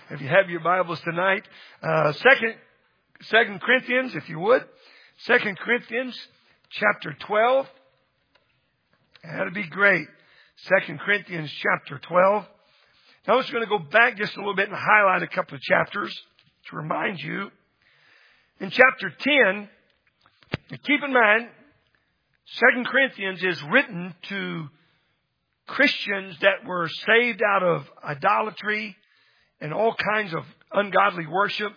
If you have your Bibles tonight, Second Corinthians, if you would. 2 Corinthians chapter 12. That'd be great. 2 Corinthians chapter 12. Now I'm just going to go back just a little bit and highlight a couple of chapters to remind you. In chapter 10, keep in mind, 2 Corinthians is written to Christians that were saved out of idolatry and all kinds of ungodly worship,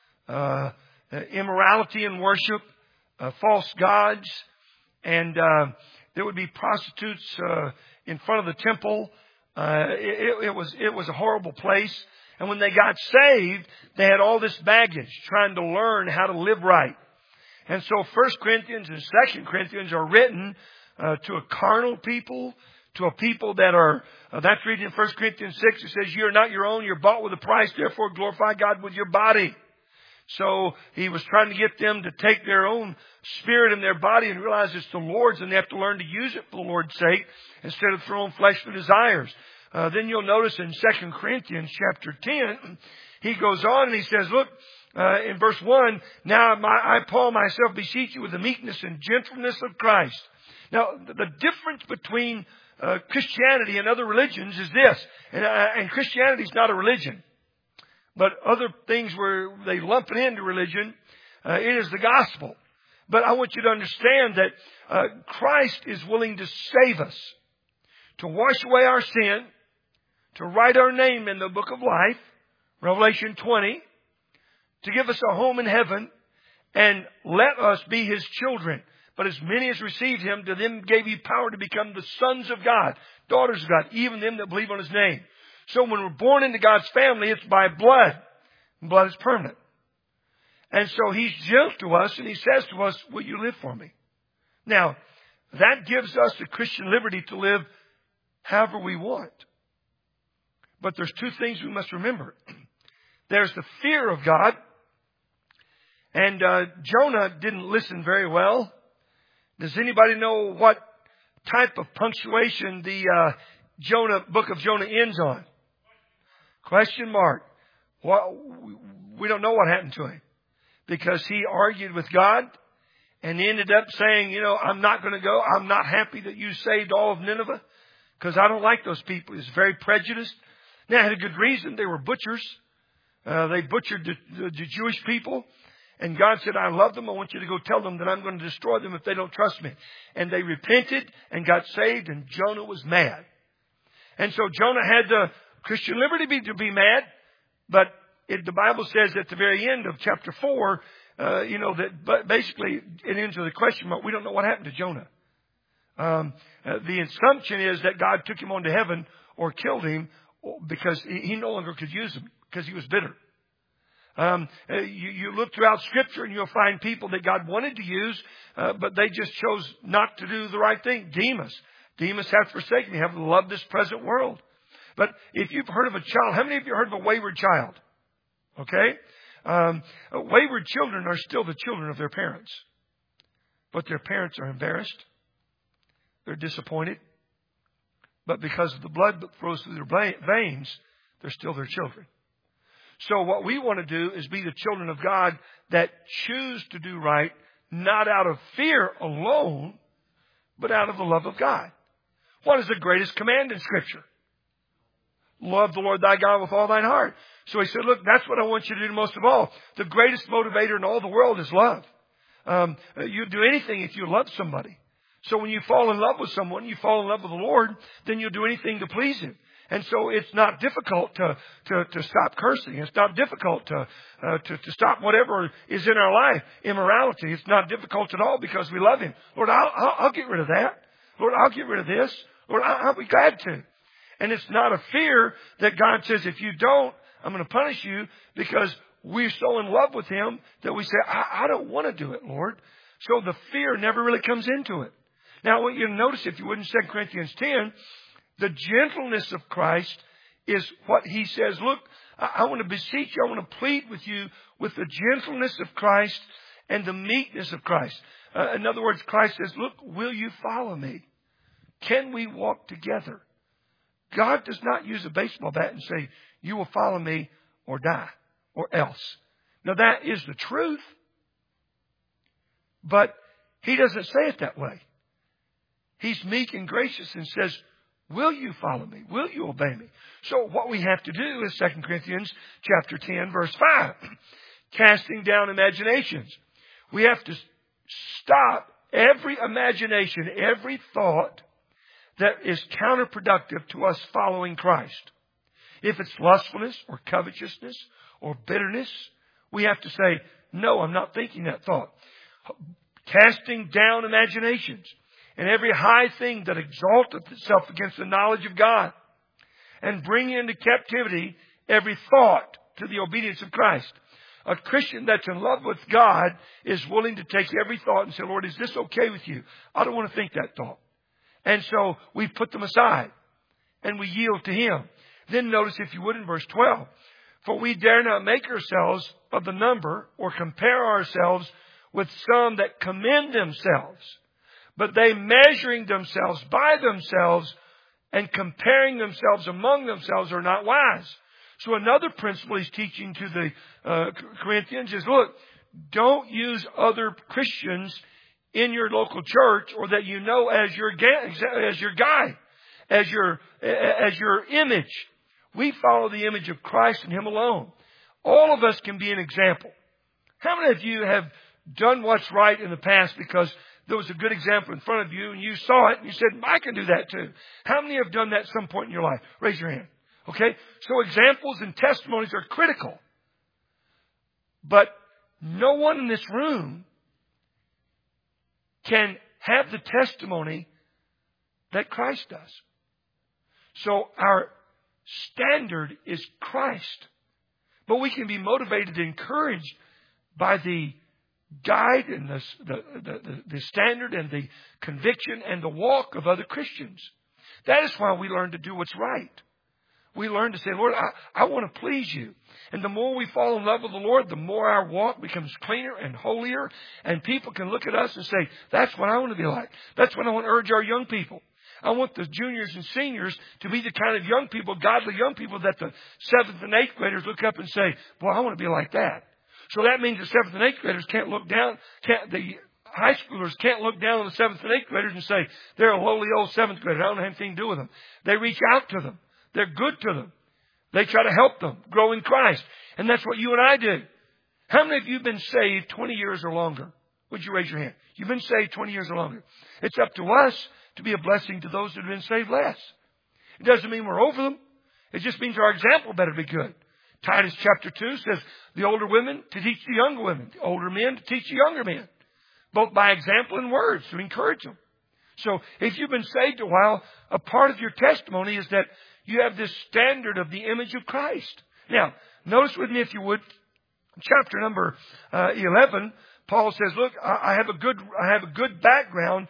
immorality in worship, false gods, and there would be prostitutes in front of the temple. It was a horrible place. And when they got saved, they had all this baggage, trying to learn how to live right. And so 1 Corinthians and 2 Corinthians are written to a carnal people, to a people that are, that's reading in 1 Corinthians 6, it says, "You are not your own, you're bought with a price, therefore glorify God with your body." So he was trying to get them to take their own spirit and their body and realize it's the Lord's, and they have to learn to use it for the Lord's sake instead of their own fleshly desires. Then you'll notice in 2 Corinthians chapter 10, he goes on and he says, look, in verse 1, "Now I, Paul, myself beseech you with the meekness and gentleness of Christ." Now, the difference between Christianity and other religions is this, and Christianity is not a religion, but other things where they lump it into religion, it is the gospel. But I want you to understand that Christ is willing to save us, to wash away our sin, to write our name in the book of life, Revelation 20, to give us a home in heaven, and let us be His children. But as many as received Him, to them gave He power to become the sons of God, daughters of God, even them that believe on His name. So when we're born into God's family, it's by blood. And blood is permanent. And so He's gentle to us, and He says to us, "Will you live for me?" Now, that gives us the Christian liberty to live however we want. But there's two things we must remember. There's the fear of God. And Jonah didn't listen very well. Does anybody know what type of punctuation the book of Jonah ends on? Question mark. Well, we don't know what happened to him, because he argued with God and he ended up saying, "I'm not going to go. I'm not happy that you saved all of Nineveh, because I don't like those people." He's very prejudiced. Now, had a good reason. They were butchers. They butchered the Jewish people. And God said, "I love them. I want you to go tell them that I'm going to destroy them if they don't trust me." And they repented and got saved, and Jonah was mad. And so Jonah had the Christian liberty to be mad. But the Bible says at the very end of chapter 4, that basically it ends with a question mark. We don't know what happened to Jonah. The assumption is that God took him on to heaven or killed him because he no longer could use him, because he was bitter. You look throughout Scripture and you'll find people that God wanted to use, but they just chose not to do the right thing. Demas hath forsaken me, have loved this present world. But if you've heard of a child, how many of you heard of a wayward child? Okay? Wayward children are still the children of their parents. But their parents are embarrassed. They're disappointed. But because of the blood that flows through their veins, they're still their children. So what we want to do is be the children of God that choose to do right, not out of fear alone, but out of the love of God. What is the greatest command in Scripture? Love the Lord thy God with all thine heart. So he said, look, that's what I want you to do most of all. The greatest motivator in all the world is love. You'll do anything if you love somebody. So when you fall in love with someone, you fall in love with the Lord, then you'll do anything to please Him. And so it's not difficult to stop cursing. It's not difficult to stop whatever is in our life. Immorality. It's not difficult at all, because we love Him. Lord, I'll get rid of that. Lord, I'll get rid of this. Lord, I'll be glad to. And it's not a fear that God says, if you don't, I'm going to punish you, because we're so in love with Him that we say, I don't want to do it, Lord. So the fear never really comes into it. Now, I want you to notice, if you would, in 2 Corinthians 10, the gentleness of Christ is what he says. Look, I want to beseech you. I want to plead with you with the gentleness of Christ and the meekness of Christ. In other words, Christ says, look, will you follow me? Can we walk together? God does not use a baseball bat and say, you will follow me or die or else. Now that is the truth. But he doesn't say it that way. He's meek and gracious and says, will you follow me? Will you obey me? So what we have to do is 2 Corinthians chapter 10, verse 5. Casting down imaginations. We have to stop every imagination, every thought that is counterproductive to us following Christ. If it's lustfulness or covetousness or bitterness, we have to say, no, I'm not thinking that thought. Casting down imaginations and every high thing that exalteth itself against the knowledge of God, and bring into captivity every thought to the obedience of Christ. A Christian that's in love with God is willing to take every thought and say, Lord, is this okay with you? I don't want to think that thought. And so we put them aside and we yield to Him. Then notice, if you would, in verse 12, for we dare not make ourselves of the number or compare ourselves with some that commend themselves, but they measuring themselves by themselves and comparing themselves among themselves are not wise. So another principle he's teaching to the Corinthians is, look, don't use other Christians in your local church or that you know as your guide, as your image. We follow the image of Christ and Him alone. All of us can be an example. How many of you have done what's right in the past because there was a good example in front of you and you saw it and you said, I can do that too? How many have done that at some point in your life? Raise your hand. Okay? So examples and testimonies are critical. But no one in this room can have the testimony that Christ does. So our standard is Christ. But we can be motivated and encouraged by the guide and the standard and the conviction and the walk of other Christians. That is why we learn to do what's right. We learn to say, Lord, I want to please you. And the more we fall in love with the Lord, the more our walk becomes cleaner and holier. And people can look at us and say, that's what I want to be like. That's what I want to urge our young people. I want the juniors and seniors to be the kind of young people, godly young people, that the 7th and 8th graders look up and say, boy, I want to be like that. So that means the 7th and 8th graders can't look down, the high schoolers can't look down on the 7th and 8th graders and say, they're a lowly old 7th grader. I don't have anything to do with them. They reach out to them. They're good to them. They try to help them grow in Christ. And that's what you and I do. How many of you have been saved 20 years or longer? Would you raise your hand? You've been saved 20 years or longer. It's up to us to be a blessing to those that have been saved less. It doesn't mean we're over them. It just means our example better be good. Titus chapter 2 says the older women to teach the younger women, the older men to teach the younger men, both by example and words to encourage them. So if you've been saved a while, a part of your testimony is that you have this standard of the image of Christ. Now, notice with me, if you would, chapter number 11, Paul says, look, I have a good background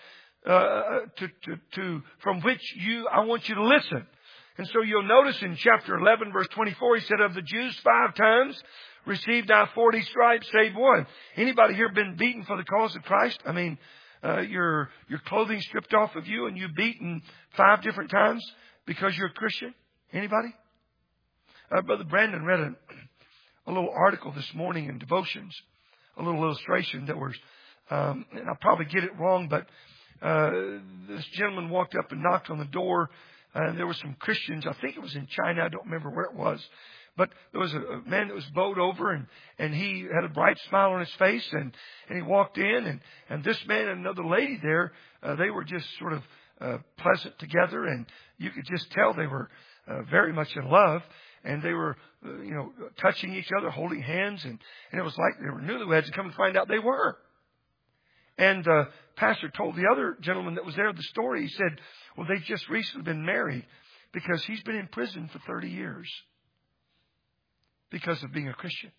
from which I want you to listen. And so you'll notice in chapter 11, verse 24, he said, of the Jews 5 times received I 40 stripes, save one. Anybody here been beaten for the cause of Christ? I mean, your clothing stripped off of you and you beaten 5 different times because you're a Christian? Anybody? Brother Brandon read a little article this morning in Devotions, a little illustration that was, and I'll probably get it wrong, but this gentleman walked up and knocked on the door. And there were some Christians, I think it was in China, I don't remember where it was. But there was a man that was bowed over and he had a bright smile on his face and he walked in and this man and another lady there, they were just sort of pleasant together, and you could just tell they were very much in love, and they were, touching each other, holding hands, and it was like they were newlyweds, and come to find out they were. And pastor told the other gentleman that was there the story. He said, well, they've just recently been married because he's been in prison for 30 years because of being a Christian.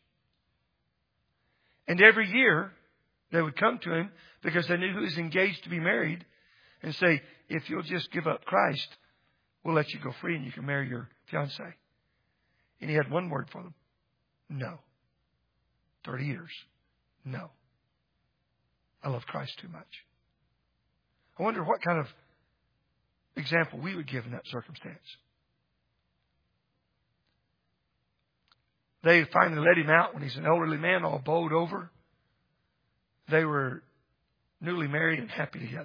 And every year they would come to him because they knew he was engaged to be married and say, if you'll just give up Christ, we'll let you go free and you can marry your fiancée. And he had one word for them. No. 30 years. No. I love Christ too much. I wonder what kind of example we would give in that circumstance. They finally let him out when he's an elderly man, all bowed over. They were newly married and happy together.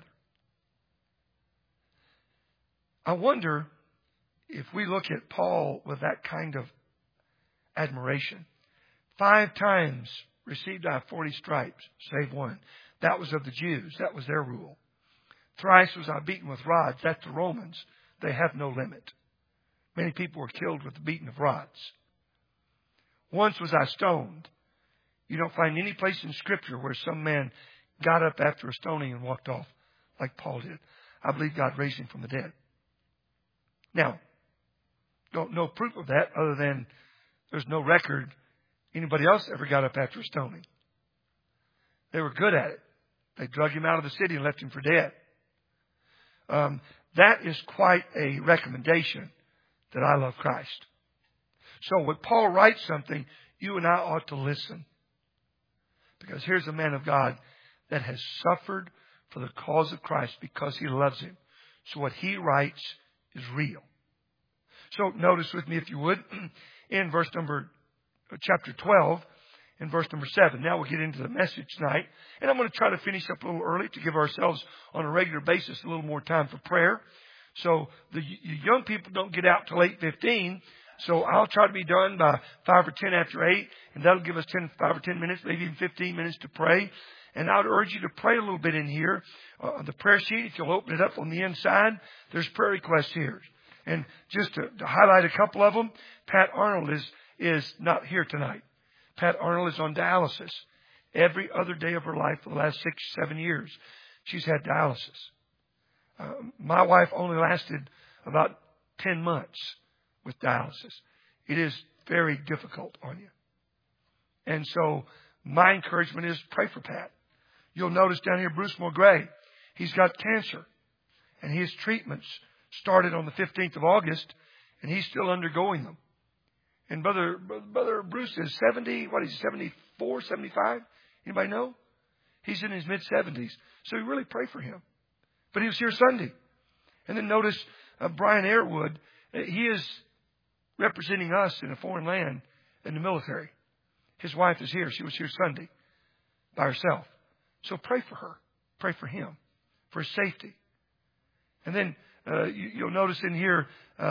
I wonder if we look at Paul with that kind of admiration. 5 times received I 40 stripes, save one. That was of the Jews. That was their rule. Thrice was I beaten with rods. That's the Romans. They have no limit. Many people were killed with the beating of rods. Once was I stoned. You don't find any place in Scripture where some man got up after a stoning and walked off like Paul did. I believe God raised him from the dead. Now, no proof of that other than there's no record anybody else ever got up after a stoning. They were good at it. They drug him out of the city and left him for dead. That is quite a recommendation that I love Christ. So when Paul writes something, you and I ought to listen. Because here's a man of God that has suffered for the cause of Christ because he loves him. So what he writes is real. So notice with me, if you would, in chapter 12, in verse number 7. Now we'll get into the message tonight. And I'm going to try to finish up a little early to give ourselves on a regular basis a little more time for prayer. So the young people don't get out till 8:15. So I'll try to be done by 5 or 10 after 8. And that'll give us 5 or 10 minutes, maybe even 15 minutes to pray. And I would urge you to pray a little bit in here. On the prayer sheet, if you'll open it up on the inside, there's prayer requests here. And just to highlight a couple of them, Pat Arnold is not here tonight. Pat Arnold is on dialysis. Every other day of her life for the last 6-7 years, she's had dialysis. My wife only lasted about 10 months with dialysis. It is very difficult on you. And so my encouragement is pray for Pat. You'll notice down here Bruce Mulgray, he's got cancer. And his treatments started on the 15th of August, and he's still undergoing them. And Brother Bruce is 70, what is he, 74, 75? Anybody know? He's in his mid-70s. So you really pray for him. But he was here Sunday. And then notice Brian Airwood, he is representing us in a foreign land in the military. His wife is here. She was here Sunday by herself. So pray for her. Pray for him, for his safety. And then you'll notice in here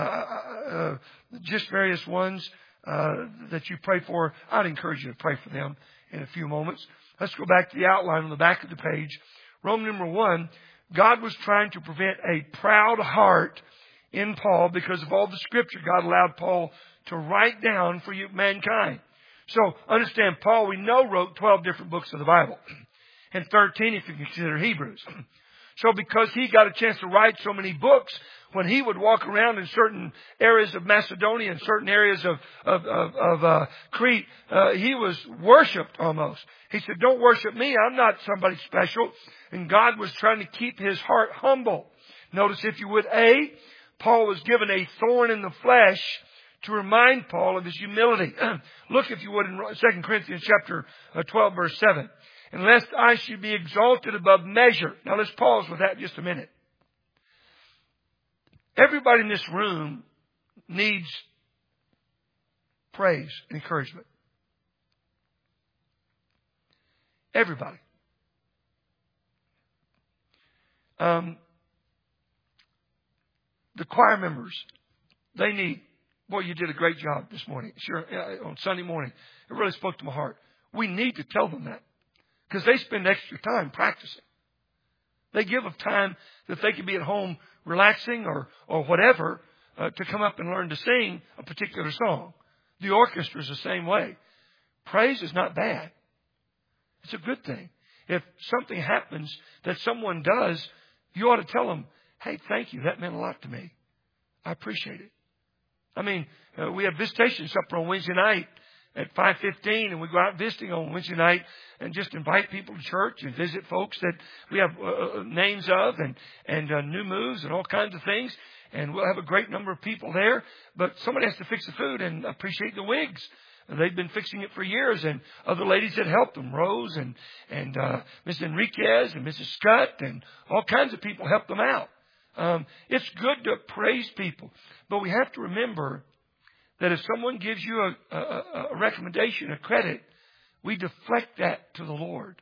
just various ones that you pray for. I'd encourage you to pray for them in a few moments. Let's go back to the outline on the back of the page. Roman number 1, God was trying to prevent a proud heart in Paul because of all the Scripture God allowed Paul to write down for you, mankind. So understand, Paul, we know, wrote 12 different books of the Bible. And 13 if you consider Hebrews. So because he got a chance to write so many books, when he would walk around in certain areas of Macedonia and certain areas of Crete, he was worshipped almost. He said, don't worship me. I'm not somebody special. And God was trying to keep his heart humble. Notice, if you would, Paul was given a thorn in the flesh to remind Paul of his humility. Look, if you would, in 2 Corinthians chapter 12, verse 7. And lest I should be exalted above measure. Now let's pause with that just a minute. Everybody in this room needs praise and encouragement. Everybody. The choir members, they need, boy, you did a great job this morning. Sure, on Sunday morning. It really spoke to my heart. We need to tell them that. Because they spend extra time practicing. They give of time that they could be at home relaxing or whatever to come up and learn to sing a particular song. The orchestra is the same way. Praise is not bad. It's a good thing. If something happens that someone does, you ought to tell them, hey, thank you. That meant a lot to me. I appreciate it. I mean, we have visitation supper on Wednesday night at 5:15, and we go out visiting on Wednesday night and just invite people to church and visit folks that we have names of and new moves and all kinds of things. And we'll have a great number of people there. But somebody has to fix the food, and appreciate the Wigs. They've been fixing it for years, and other ladies that helped them, Rose and Mrs. Enriquez and Mrs. Scott, and all kinds of people helped them out. It's good to praise people, but we have to remember that if someone gives you a recommendation, a credit, we deflect that to the Lord.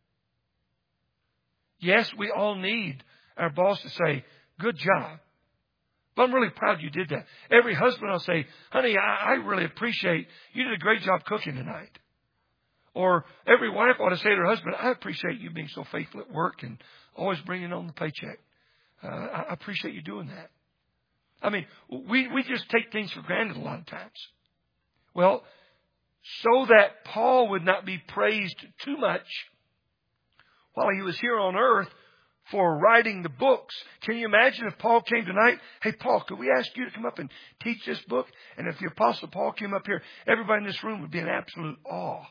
Yes, we all need our boss to say, good job. But I'm really proud you did that. Every husband will say, honey, I really appreciate you did a great job cooking tonight. Or every wife ought to say to her husband, I appreciate you being so faithful at work and always bringing on the paycheck. I appreciate you doing that. I mean, we just take things for granted a lot of times. Well, so that Paul would not be praised too much while he was here on earth for writing the books. Can you imagine if Paul came tonight? Hey, Paul, could we ask you to come up and teach this book? And if the Apostle Paul came up here, everybody in this room would be in absolute awe.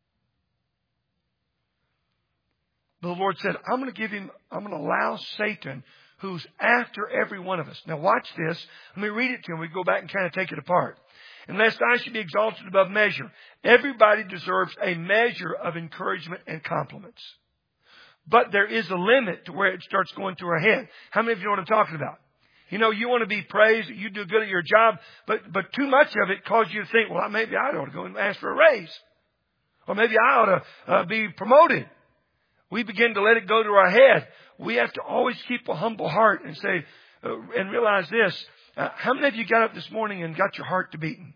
But the Lord said, I'm going to allow Satan, who's after every one of us. Now watch this. Let me read it to him. We go back and kind of take it apart. Unless I should be exalted above measure. Everybody deserves a measure of encouragement and compliments. But there is a limit to where it starts going through our head. How many of you know what I'm talking about? You know, you want to be praised, you do good at your job, but too much of it causes you to think, well, maybe I ought to go and ask for a raise. Or maybe I ought to be promoted. We begin to let it go to our head. We have to always keep a humble heart and say, and realize this. How many of you got up this morning and got your heart to beating?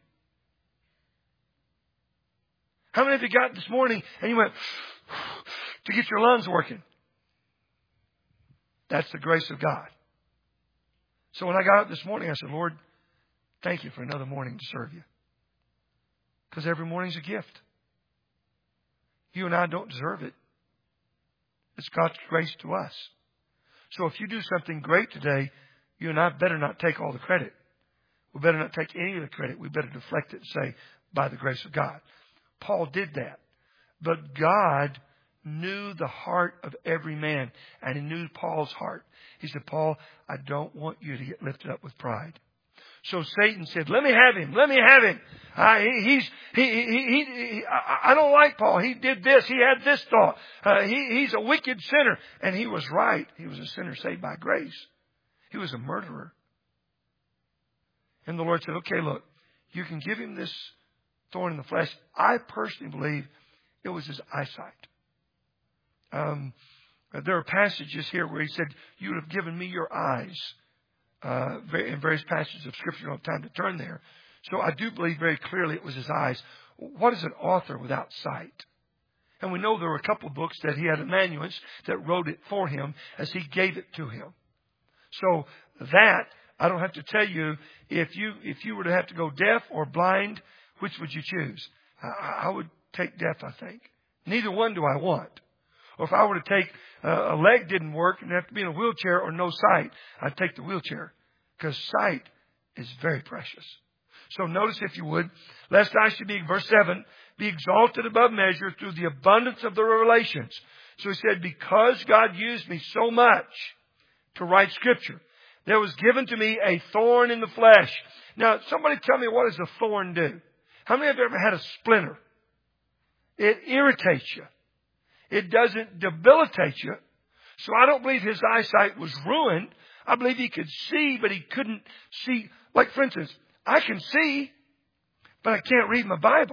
How many of you got up this morning and you went to get your lungs working? That's the grace of God. So when I got up this morning, I said, Lord, thank you for another morning to serve you. Because every morning's a gift. You and I don't deserve it. It's God's grace to us. So if you do something great today, you and I better not take all the credit. We better not take any of the credit. We better deflect it and say, by the grace of God. Paul did that. But God knew the heart of every man. And he knew Paul's heart. He said, Paul, I don't want you to get lifted up with pride. So Satan said, let me have him. Let me have him. I don't like Paul. He did this. He had this thought. He's a wicked sinner. And he was right. He was a sinner saved by grace. He was a murderer. And the Lord said, okay, look, you can give him this thorn in the flesh. I personally believe it was his eyesight. There are passages here where he said, you would have given me your eyes. In various passages of Scripture, you don't have time to turn there. So I do believe very clearly it was his eyes. What is an author without sight? And we know there were a couple of books that he had amanuenses that wrote it for him as he gave it to him. So that, I don't have to tell you, if you were to have to go deaf or blind, which would you choose? I would take deaf, I think. Neither one do I want. Or if I were to take a leg didn't work and have to be in a wheelchair or no sight, I'd take the wheelchair. Because sight is very precious. So notice, if you would, lest I should be, verse 7, be exalted above measure through the abundance of the revelations. So he said, because God used me so much to write Scripture, there was given to me a thorn in the flesh. Now, somebody tell me, what does a thorn do? How many have ever had a splinter? It irritates you. It doesn't debilitate you. So I don't believe his eyesight was ruined. I believe he could see, but he couldn't see. Like, for instance, I can see, but I can't read my Bible.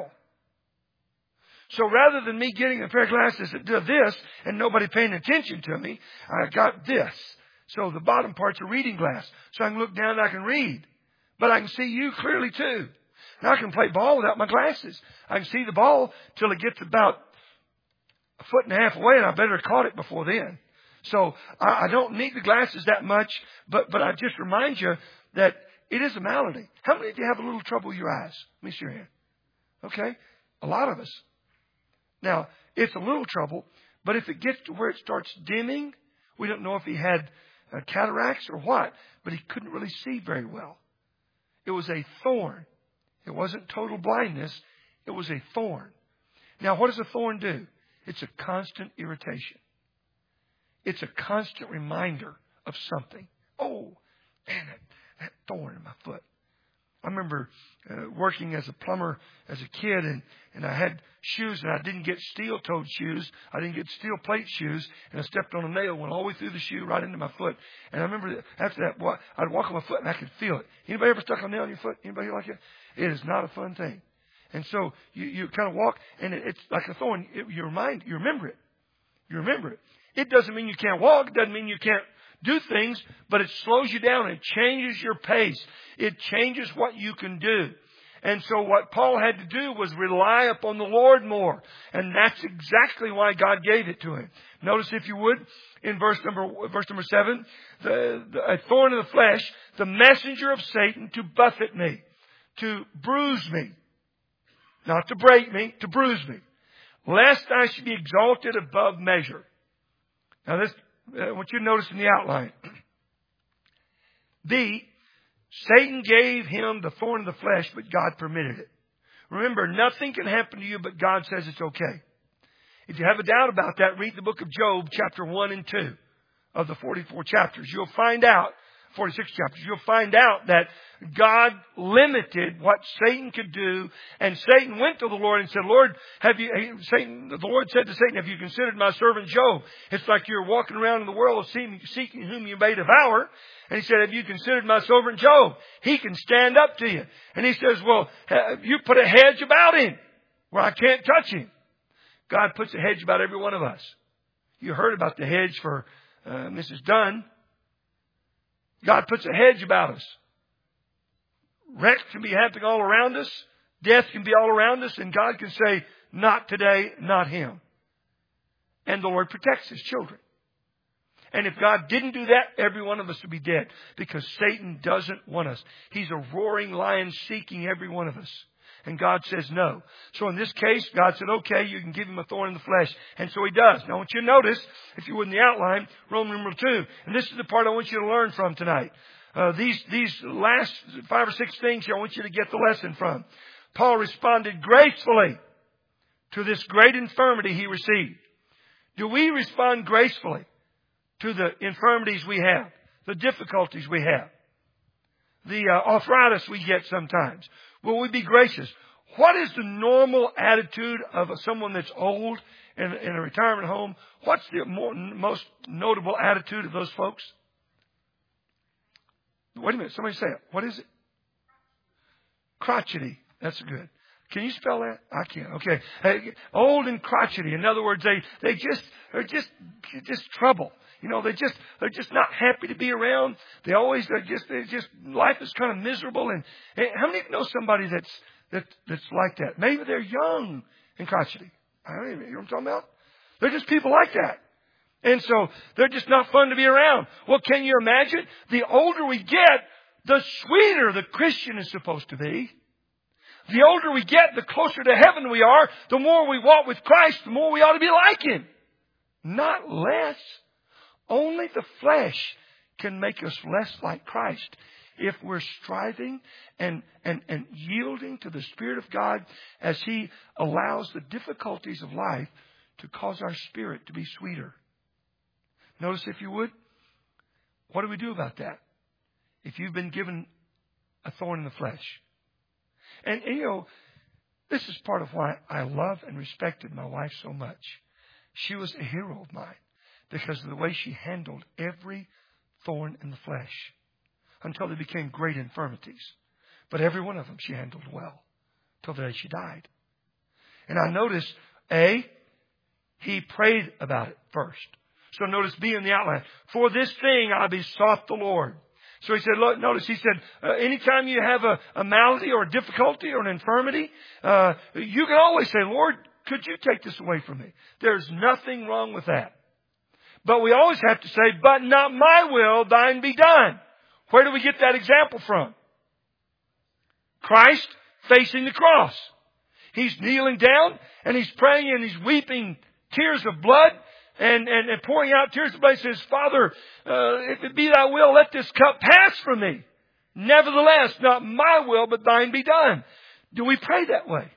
So rather than me getting a pair of glasses that do this and nobody paying attention to me, I got this. So the bottom part's a reading glass. So I can look down and I can read. But I can see you clearly too. Now I can play ball without my glasses. I can see the ball till it gets about a foot and a half away, and I better have caught it before then. So I don't need the glasses that much, but I just remind you that it is a malady. How many of you have a little trouble with your eyes? Let me see your hand. Okay? A lot of us. Now, it's a little trouble, but if it gets to where it starts dimming, we don't know if he had cataracts or what, but he couldn't really see very well. It was a thorn. It wasn't total blindness. It was a thorn. Now, what does a thorn do? It's a constant irritation. It's a constant reminder of something. Oh, man, that thorn in my foot. I remember working as a plumber as a kid, and I had shoes, and I didn't get steel-toed shoes. I didn't get steel plate shoes, and I stepped on a nail, went all the way through the shoe, right into my foot. And I remember after that, I'd walk on my foot, and I could feel it. Anybody ever stuck a nail in your foot? Anybody like that? It is not a fun thing. And so you kind of walk, and it's like a thorn. You remember it. You remember it. It doesn't mean you can't walk. It doesn't mean you can't do things, but it slows you down. It changes your pace. It changes what you can do. And so what Paul had to do was rely upon the Lord more. And that's exactly why God gave it to him. Notice, if you would, in verse number 7, a thorn in the flesh, the messenger of Satan to buffet me, to bruise me. Not to break me, to bruise me. Lest I should be exalted above measure. Now this, I want you to notice in the outline. B, Satan gave him the thorn in the flesh, but God permitted it. Remember, nothing can happen to you, but God says it's okay. If you have a doubt about that, read the book of Job, chapter 1 and 2 of the 44 chapters. You'll find out, 46 chapters, you'll find out that God limited what Satan could do. And Satan went to the Lord and said, Lord, the Lord said to Satan, have you considered my servant Job? It's like you're walking around in the world seeking whom you may devour. And he said, have you considered my servant Job? He can stand up to you. And he says, well, you put a hedge about him where I can't touch him. God puts a hedge about every one of us. You heard about the hedge for Mrs. Dunn. God puts a hedge about us. Wrecks can be happening all around us. Death can be all around us. And God can say, not today, not him. And the Lord protects his children. And if God didn't do that, every one of us would be dead. Because Satan doesn't want us. He's a roaring lion seeking every one of us. And God says no. So in this case, God said, okay, you can give him a thorn in the flesh. And so he does. Now I want you to notice, if you would in the outline, Roman numeral 2. And this is the part I want you to learn from tonight. These last 5 or 6 things here, I want you to get the lesson from. Paul responded gracefully to this great infirmity he received. Do we respond gracefully to the infirmities we have, the difficulties we have, the arthritis we get sometimes? Will we be gracious? What is the normal attitude of someone that's old in a retirement home? What's the most notable attitude of those folks? Wait a minute. Somebody say it. What is it? Crotchety. That's good. Can you spell that? I can't. Okay. Old and crotchety. In other words, they're just trouble. You know, they're just not happy to be around. Life is kind of miserable. And how many know somebody that's like that? Maybe they're young and crotchety. I don't even, you know what I'm talking about? They're just people like that. And so they're just not fun to be around. Well, can you imagine? The older we get, the sweeter the Christian is supposed to be. The older we get, the closer to heaven we are. The more we walk with Christ, the more we ought to be like him. Not less. Only the flesh can make us less like Christ if we're striving and yielding to the Spirit of God as he allows the difficulties of life to cause our spirit to be sweeter. Notice, if you would, what do we do about that? If you've been given a thorn in the flesh. And you know, this is part of why I love and respected my wife so much. She was a hero of mine because of the way she handled every thorn in the flesh until they became great infirmities. But every one of them she handled well till the day she died. And I noticed, he prayed about it first. So notice B in the outline. For this thing I besought the Lord. So he said, look, notice he said, anytime you have a malady or a difficulty or an infirmity, you can always say, Lord, could you take this away from me? There's nothing wrong with that. But we always have to say, but not my will, thine be done. Where do we get that example from? Christ facing the cross. He's kneeling down and he's praying and he's weeping tears of blood and pouring out tears of blood. He says, Father, if it be thy will, let this cup pass from me. Nevertheless, not my will, but thine be done. Do we pray that way?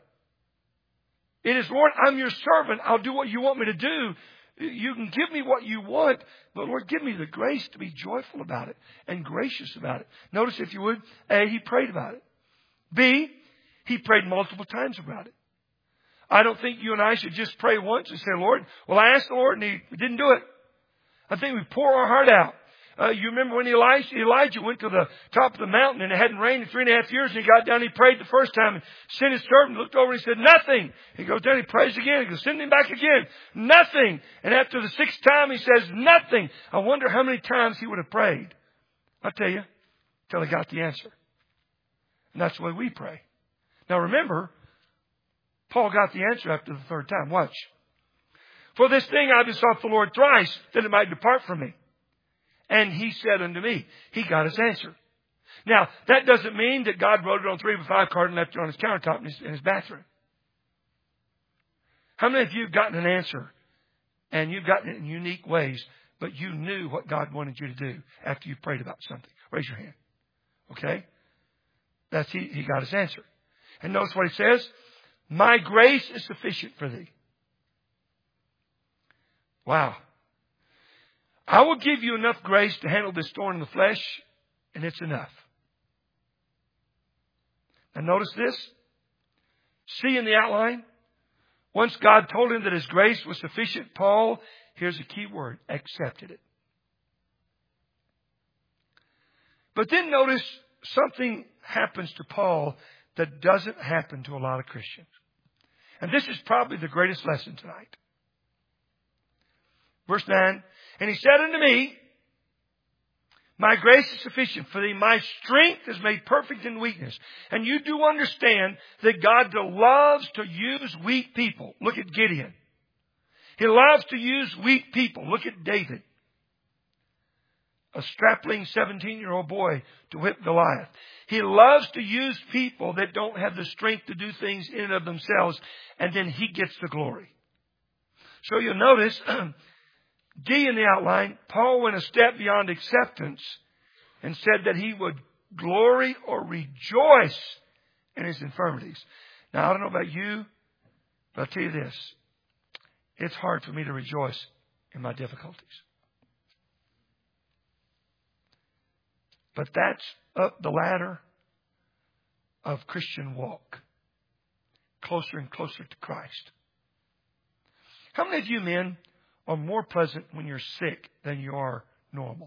It is, Lord, I'm your servant. I'll do what you want me to do. You can give me what you want, but Lord, give me the grace to be joyful about it and gracious about it. Notice, if you would, A, he prayed about it. B, he prayed multiple times about it. I don't think you and I should just pray once and say, Lord, well, I asked the Lord and he didn't do it. I think we pour our heart out. You remember when Elijah went to the top of the mountain and it hadn't rained in 3.5 years, and he got down, he prayed the first time and sent his servant, looked over and he said, nothing. He goes down, he prays again, he goes, send him back again. Nothing. And after the 6th time, he says, nothing. I wonder how many times he would have prayed. I'll tell you, till he got the answer. And that's the way we pray. Now remember, Paul got the answer after the 3rd time. Watch. For this thing I besought the Lord thrice, that it might depart from me. And he said unto me, he got his answer. Now, that doesn't mean that God wrote it on 3x5 card and left it on his countertop in his bathroom. How many of you have gotten an answer and you've gotten it in unique ways, but you knew what God wanted you to do after you prayed about something? Raise your hand. Okay? That's he got his answer. And notice what he says. My grace is sufficient for thee. Wow. I will give you enough grace to handle this thorn in the flesh, and it's enough. Now notice this. See in the outline. Once God told him that his grace was sufficient, Paul, here's a key word, accepted it. But then notice something happens to Paul that doesn't happen to a lot of Christians. And this is probably the greatest lesson tonight. Verse 9, and he said unto me, my grace is sufficient for thee. My strength is made perfect in weakness. And you do understand that God loves to use weak people. Look at Gideon. He loves to use weak people. Look at David. A strapling 17-year-old boy to whip Goliath. He loves to use people that don't have the strength to do things in and of themselves, and then he gets the glory. So you'll notice, D in the outline, Paul went a step beyond acceptance and said that he would glory or rejoice in his infirmities. Now, I don't know about you, but I'll tell you this. It's hard for me to rejoice in my difficulties. But that's up the ladder of Christian walk. Closer and closer to Christ. How many of you men are more pleasant when you're sick than you are normal?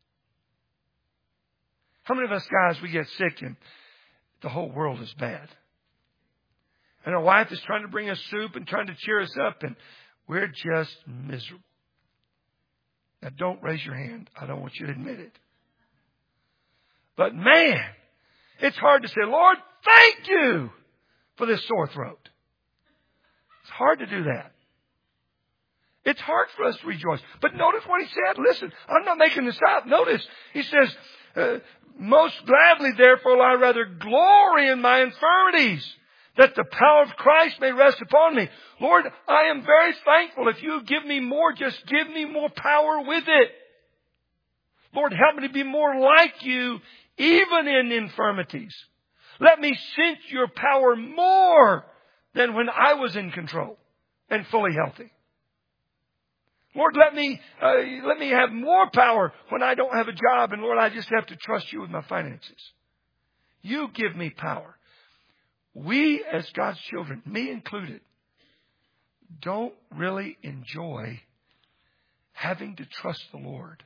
How many of us guys, we get sick and the whole world is bad? And our wife is trying to bring us soup and trying to cheer us up, and we're just miserable. Now don't raise your hand. I don't want you to admit it. But man, it's hard to say, Lord, thank you for this sore throat. It's hard to do that. It's hard for us to rejoice. But notice what he said. Listen, I'm not making this up. Notice, he says, most gladly, therefore, will I rather glory in my infirmities, that the power of Christ may rest upon me. Lord, I am very thankful. If you give me more, just give me more power with it. Lord, help me to be more like you, even in infirmities. Let me sense your power more than when I was in control and fully healthy. Lord, let me have more power when I don't have a job, and Lord, I just have to trust you with my finances. You give me power. We, as God's children, me included, don't really enjoy having to trust the Lord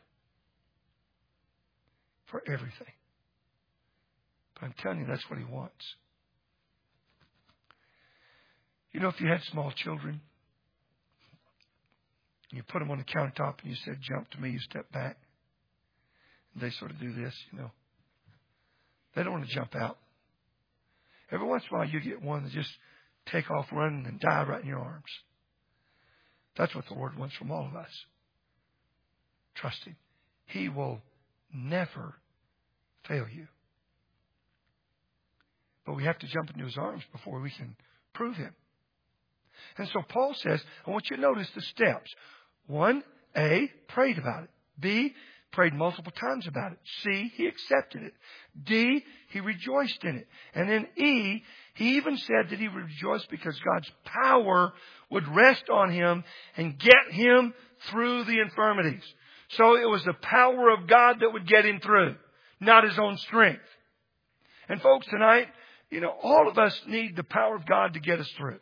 for everything. But I'm telling you, that's what He wants. You know, if you had small children, you put them on the countertop and you said, jump to me, you step back. And they sort of do this, you know. They don't want to jump out. Every once in a while you get one that just take off running and die right in your arms. That's what the Lord wants from all of us. Trust Him. He will never fail you. But we have to jump into His arms before we can prove Him. And so Paul says, I want you to notice the steps. 1, A, prayed about it. B, prayed multiple times about it. C, he accepted it. D, he rejoiced in it. And then E, he even said that he would rejoice because God's power would rest on him and get him through the infirmities. So it was the power of God that would get him through, not his own strength. And folks, tonight, you know, all of us need the power of God to get us through.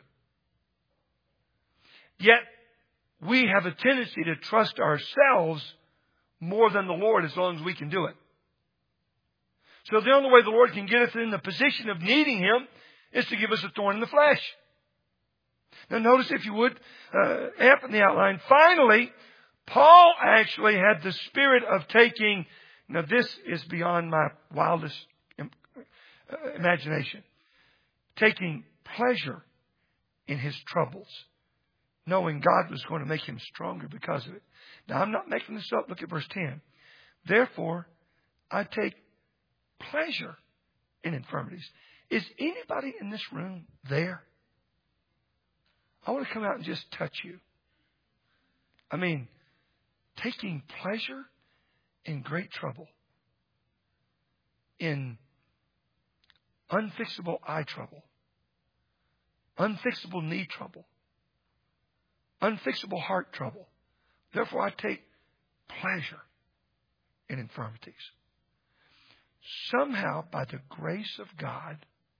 Yet, we have a tendency to trust ourselves more than the Lord as long as we can do it. So the only way the Lord can get us in the position of needing Him is to give us a thorn in the flesh. Now notice, if you would, amp in the outline. Finally, Paul actually had the spirit of taking, now this is beyond my wildest imagination, taking pleasure in his troubles, knowing God was going to make him stronger because of it. Now I'm not making this up. Look at verse 10. Therefore, I take pleasure in infirmities. Is anybody in this room there? I want to come out and just touch you. I mean, taking pleasure in great trouble, in unfixable eye trouble, unfixable knee trouble, unfixable heart trouble. Therefore, I take pleasure in infirmities. Somehow, by the grace of God,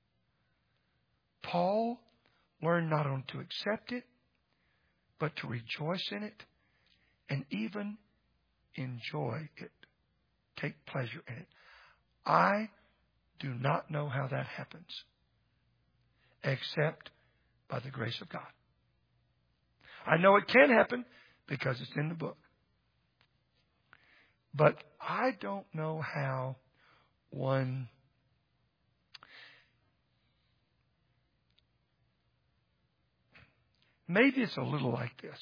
Paul learned not only to accept it, but to rejoice in it, and even enjoy it, take pleasure in it. I do not know how that happens, except by the grace of God. I know it can happen because it's in the book. But I don't know how one maybe it's a little like this.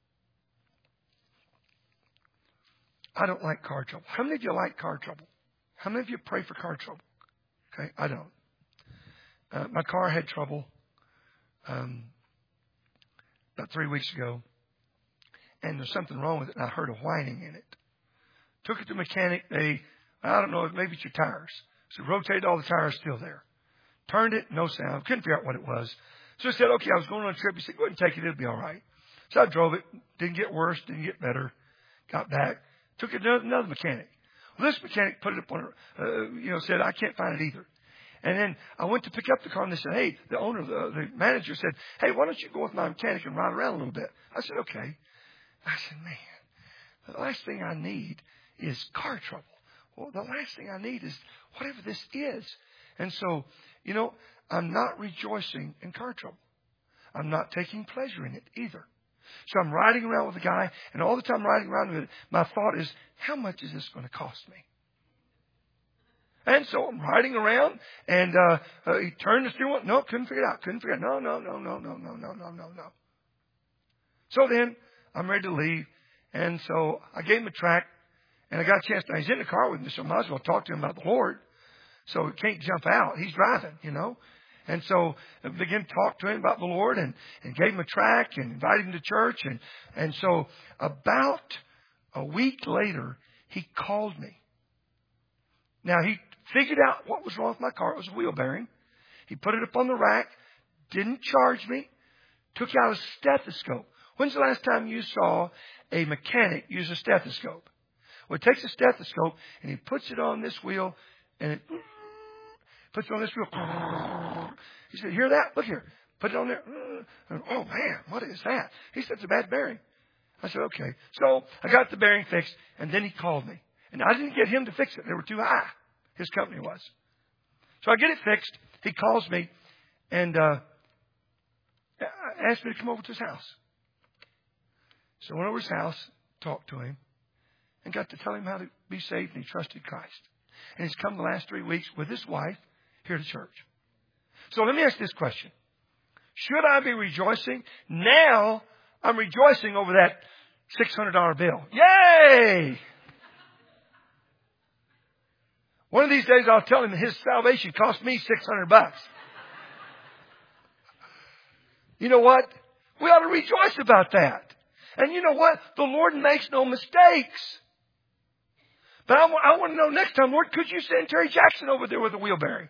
I don't like car trouble. How many of you like car trouble? How many of you pray for car trouble? Okay, I don't. My car had trouble about 3 weeks ago, and there's something wrong with it, and I heard a whining in it. Took it to the mechanic. I don't know, maybe it's your tires. So rotated all the tires, still there. Turned it, no sound. Couldn't figure out what it was. So I said, okay, I was going on a trip. He said, go ahead and take it. It'll be all right. So I drove it. Didn't get worse. Didn't get better. Got back. Took it to another mechanic. Well, this mechanic put it up on, said, I can't find it either. And then I went to pick up the car, and they said, hey, the owner, the manager said, hey, why don't you go with my mechanic and ride around a little bit? I said, okay. I said, man, the last thing I need is car trouble. Well, the last thing I need is whatever this is. And so, I'm not rejoicing in car trouble. I'm not taking pleasure in it either. So I'm riding around with a guy, and all the time riding around with it, my thought is, how much is this going to cost me? And so I'm riding around, and he turned the steering wheel. No, couldn't figure it out. No. So then I'm ready to leave, and so I gave him a tract, and I got a chance. Now he's in the car with me, so I might as well talk to him about the Lord. So he can't jump out. He's driving, And so I began to talk to him about the Lord, and gave him a tract and invited him to church. And so about a week later, he called me. Now, he figured out what was wrong with my car. It was a wheel bearing. He put it up on the rack, didn't charge me, took out a stethoscope. When's the last time you saw a mechanic use a stethoscope? Well, he takes a stethoscope and he puts it on this wheel, and it puts it on this wheel. He said, hear that? Look here. Put it on there. Oh, man, what is that? He said, it's a bad bearing. I said, okay. So I got the bearing fixed, and then he called me. And I didn't get him to fix it. They were too high. His company was. So I get it fixed. He calls me and asked me to come over to his house. So I went over to his house, talked to him, and got to tell him how to be saved, and he trusted Christ. And he's come the last 3 weeks with his wife here to church. So let me ask this question. Should I be rejoicing? Now I'm rejoicing over that $600 bill. Yay! One of these days I'll tell him his salvation cost me $600. You know what? We ought to rejoice about that. And you know what? The Lord makes no mistakes. But I want to know next time, Lord, could you send Terry Jackson over there with a wheel bearing?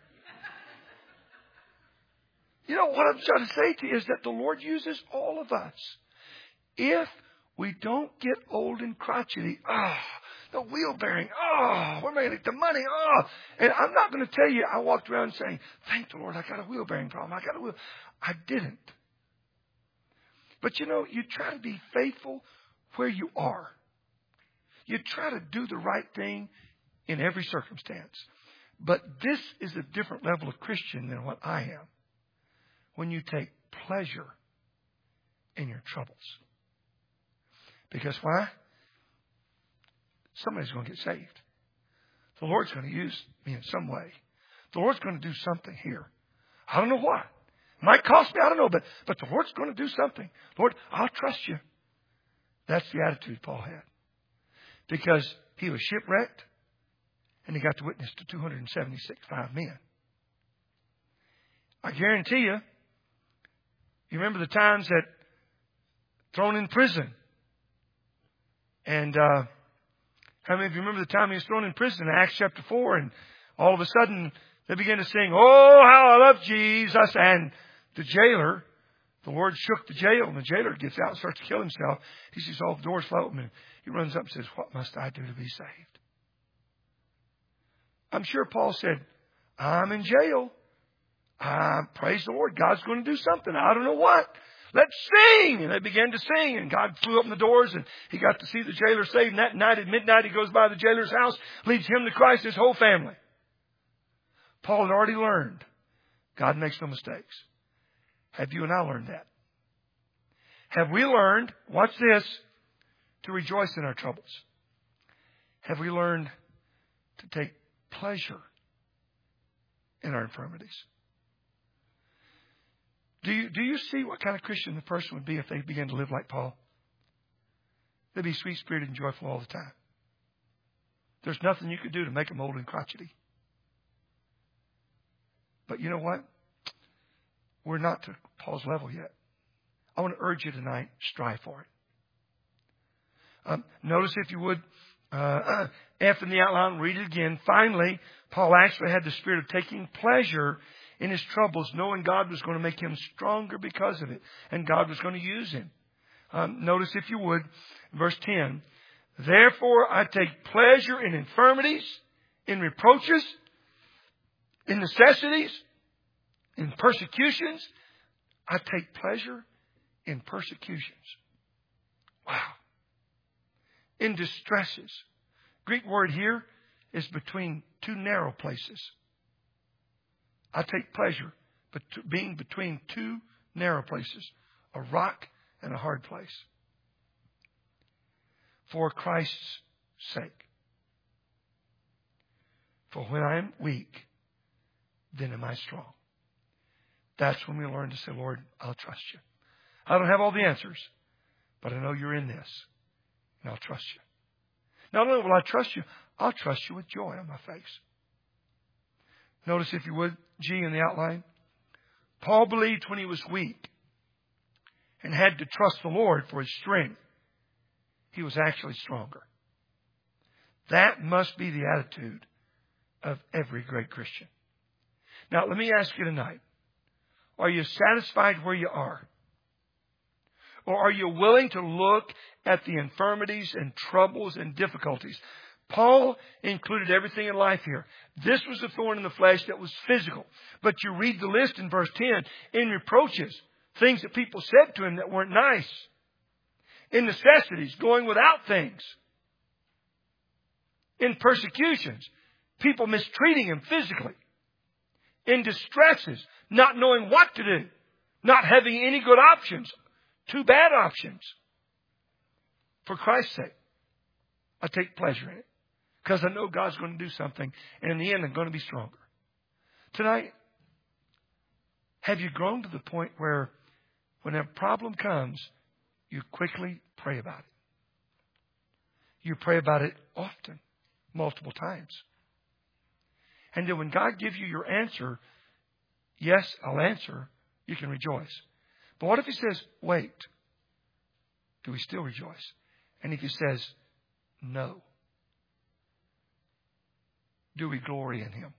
You know, what I'm trying to say to you is that the Lord uses all of us. If we don't get old and crotchety, the wheel bearing, we're making the money, And I'm not going to tell you, I walked around saying, thank the Lord, I got a wheel bearing problem. I didn't. But you try to be faithful where you are. You try to do the right thing in every circumstance. But this is a different level of Christian than what I am. When you take pleasure in your troubles. Because why? Somebody's going to get saved. The Lord's going to use me in some way. The Lord's going to do something here. I don't know what. It might cost me, I don't know, but the Lord's going to do something. Lord, I'll trust you. That's the attitude Paul had. Because he was shipwrecked and he got to witness to 276 men. I guarantee you, you remember the times that thrown in prison. And how many of you remember the time he was thrown in prison in Acts chapter 4? And all of a sudden they began to sing, "Oh, how I love Jesus." And the jailer, the Lord shook the jail, and the jailer gets out and starts to kill himself. He sees all the doors open, and he runs up and says, "What must I do to be saved?" I'm sure Paul said, "I'm in jail. Praise the Lord. God's going to do something. I don't know what. Let's sing." And they began to sing, and God flew open the doors, and he got to see the jailer saved. And that night at midnight, he goes by the jailer's house, leads him to Christ, his whole family. Paul had already learned God makes no mistakes. Have you and I learned that? Have we learned, watch this, to rejoice in our troubles? Have we learned to take pleasure in our infirmities? Do you see what kind of Christian the person would be if they began to live like Paul? They'd be sweet-spirited and joyful all the time. There's nothing you could do to make them old and crotchety. But you know what? We're not to Paul's level yet. I want to urge you tonight, strive for it. Notice, if you would, F in the outline, read it again. Finally, Paul actually had the spirit of taking pleasure in his troubles, knowing God was going to make him stronger because of it, and God was going to use him. Notice, if you would, verse 10, "Therefore I take pleasure in infirmities, in reproaches, in necessities, in persecutions." I take pleasure in persecutions. Wow. In distresses. Greek word here is between two narrow places. I take pleasure being between two narrow places, a rock and a hard place, for Christ's sake. For when I am weak, then am I strong. That's when we learn to say, "Lord, I'll trust you. I don't have all the answers, but I know you're in this, and I'll trust you." Not only will I trust you, I'll trust you with joy on my face. Notice, if you would, G in the outline. Paul believed when he was weak and had to trust the Lord for his strength, he was actually stronger. That must be the attitude of every great Christian. Now, let me ask you tonight, are you satisfied where you are? Or are you willing to look at the infirmities and troubles and difficulties? Paul included everything in life here. This was a thorn in the flesh that was physical. But you read the list in verse 10. In reproaches, things that people said to him that weren't nice. In necessities, going without things. In persecutions, people mistreating him physically. In distresses, not knowing what to do. Not having any good options. Two bad options. For Christ's sake, I take pleasure in it. Because I know God's going to do something. And in the end, I'm going to be stronger. Tonight, have you grown to the point where when a problem comes, you quickly pray about it? You pray about it often, multiple times. And then when God gives you your answer, "Yes, I'll answer," you can rejoice. But what if He says, "Wait"? Do we still rejoice? And if He says, "No"? Do we glory in Him?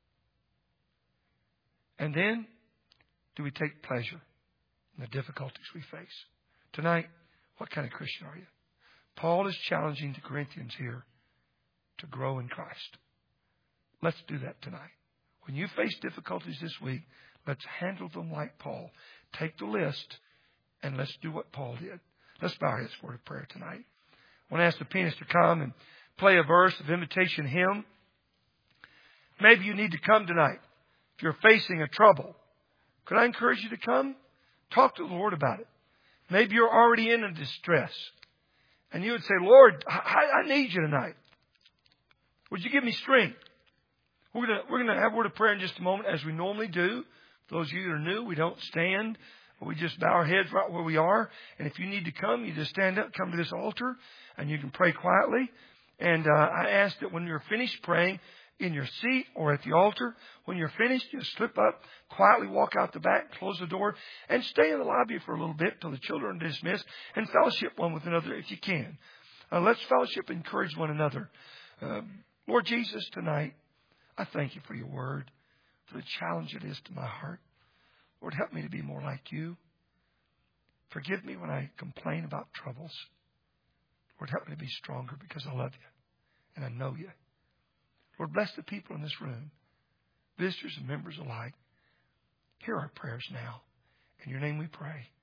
And then, do we take pleasure in the difficulties we face? Tonight, what kind of Christian are you? Paul is challenging the Corinthians here to grow in Christ. Let's do that tonight. When you face difficulties this week, let's handle them like Paul. Take the list and let's do what Paul did. Let's bow our heads for a prayer tonight. I want to ask the pianist to come and play a verse of invitation hymn. Maybe you need to come tonight. If you're facing a trouble, could I encourage you to come? Talk to the Lord about it. Maybe you're already in a distress. And you would say, Lord, I need you tonight. Would you give me strength? We're going to have a word of prayer in just a moment, as we normally do. For those of you that are new, we don't stand. We just bow our heads right where we are. And if you need to come, you just stand up, come to this altar, and you can pray quietly. And I ask that when you're finished praying in your seat or at the altar, when you're finished, just slip up, quietly walk out the back, close the door, and stay in the lobby for a little bit till the children are dismissed, and fellowship one with another if you can. Let's fellowship and encourage one another. Lord Jesus, tonight, I thank you for your word, for the challenge it is to my heart. Lord, help me to be more like you. Forgive me when I complain about troubles. Lord, help me to be stronger because I love you and I know you. Lord, bless the people in this room, visitors and members alike. Hear our prayers now. In your name we pray.